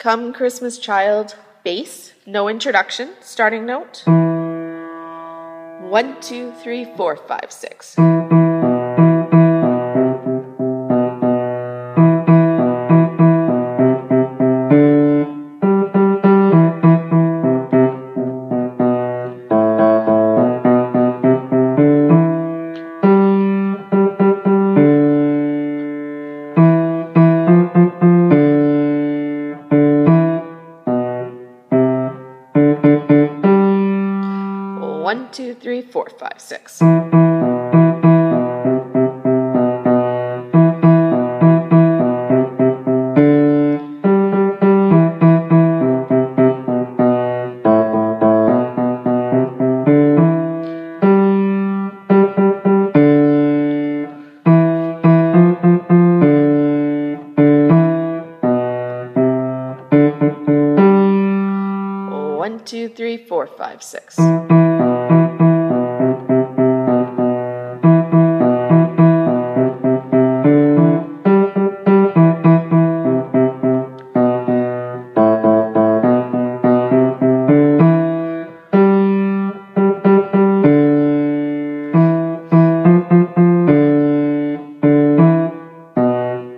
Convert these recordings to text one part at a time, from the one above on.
Come Christmas Child, bass, no introduction, starting note. 1, 2, 3, 4, 5, 6. One, two, three, 4, 5, 6. One, two, three, 4, 5, 6.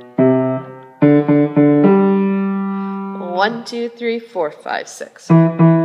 One, two, three, 4, 5, 6.